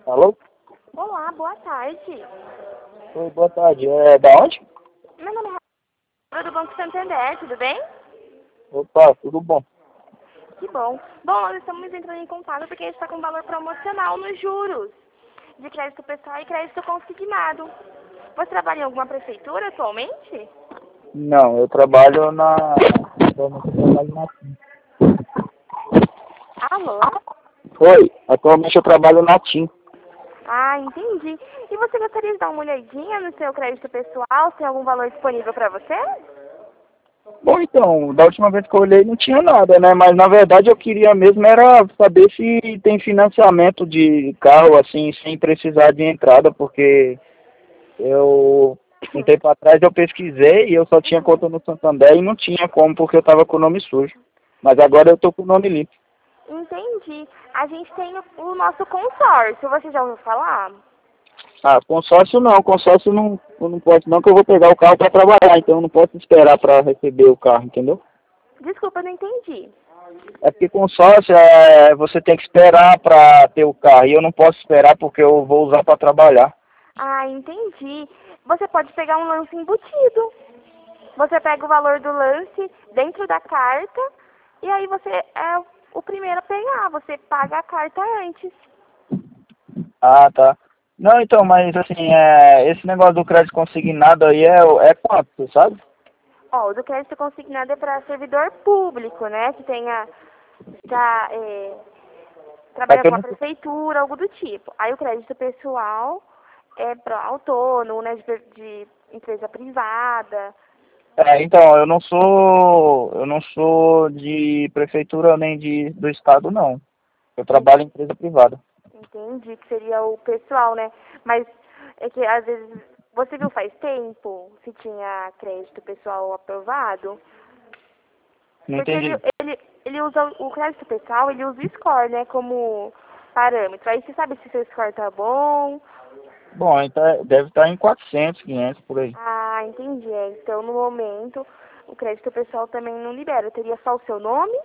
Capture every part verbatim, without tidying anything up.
Alô? Olá, boa tarde. Oi, boa tarde. É da onde? Meu nome é Rafaela do Banco Santander, tudo bem? Opa, tudo bom. Que bom. Bom, nós estamos entrando em contato porque a gente está com valor promocional nos juros de crédito pessoal e crédito consignado. Você trabalha em alguma prefeitura atualmente? Não, eu trabalho na. Atualmente eu trabalho na TIM. Alô? Oi, atualmente eu trabalho na TIM. Ah, entendi. E você gostaria de dar uma olhadinha no seu crédito pessoal? Se tem algum valor disponível para você? Bom, então, da última vez que eu olhei não tinha nada, né? Mas na verdade eu queria mesmo era saber se tem financiamento de carro, assim, sem precisar de entrada, porque eu, um tempo atrás eu pesquisei e eu só tinha Uhum. conta no Santander e não tinha como porque eu tava com o nome sujo. Mas agora eu tô com o nome limpo. Entendi. A gente tem o, o nosso consórcio, você já ouviu falar? Ah, consórcio não, consórcio não, eu não posso não, que eu vou pegar o carro para trabalhar, então eu não posso esperar para receber o carro, entendeu? Desculpa, eu não entendi. É porque consórcio é, você tem que esperar para ter o carro, e eu não posso esperar porque eu vou usar para trabalhar. Ah, entendi. Você pode pegar um lance embutido. Você pega o valor do lance dentro da carta e aí você é o primeiro a pegar. Você paga a carta antes. Ah, tá. Não, então, mas assim, é, esse negócio do crédito consignado aí é, é quanto, você sabe? Ó, o do crédito consignado é para servidor público, né? Que tenha já é, É trabalha que eu com a não, prefeitura, algo do tipo. Aí o crédito pessoal é para autônomo, né? De, de empresa privada. é, então, eu não sou, eu não sou de prefeitura nem de, do estado, não. Eu trabalho em empresa privada. Entendi que seria o pessoal, né? Mas é que às vezes você viu faz tempo se tinha crédito pessoal aprovado? Não Porque ele, entendi. ele, ele usa o crédito pessoal, ele usa o score, né, como parâmetro. Aí você sabe se seu score tá bom. Bom, então é- deve estar em quatrocentos, quinhentos por aí. Ah, entendi. É, então no momento o crédito pessoal também não libera. Teria só o seu nome?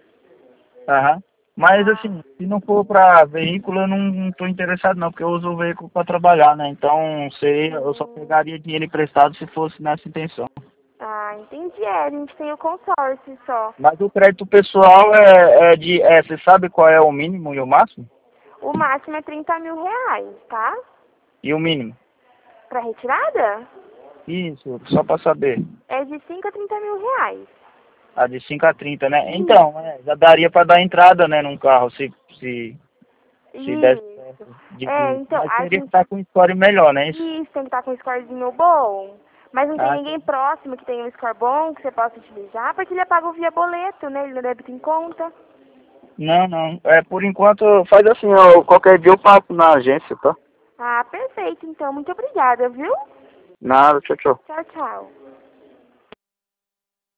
Aham. Mas Ah, assim, se não for para veículo, eu não estou interessado não, porque eu uso o veículo para trabalhar, né? Então seria, eu só hum, pegaria dinheiro emprestado se fosse nessa intenção. ah, entendi. É, a gente tem o consórcio só. Mas o crédito pessoal é, é de, é, você sabe qual é o mínimo e o máximo? O máximo é trinta mil reais, tá? E o mínimo? Pra retirada? Isso, só para saber. É de cinco a trinta mil reais. A de cinco a trinta, né? Isso. Então, é, já daria para dar entrada, né, num carro, se, se, se desse Isso. certo. De, É, de- então, mas a teria que gente. estar com um score melhor, né? Isso. Isso, tem que estar com um scorezinho bom. Mas não tem Ah, ninguém próximo que tenha um score bom que você possa utilizar, porque ele é pago via boleto, né? Ele não débito em conta. não, não. É, por enquanto, faz assim, ó, qualquer dia eu passo na agência, tá? Ah, perfeito, então. Muito obrigada, viu? Nada, tchau, tchau. Tchau, tchau.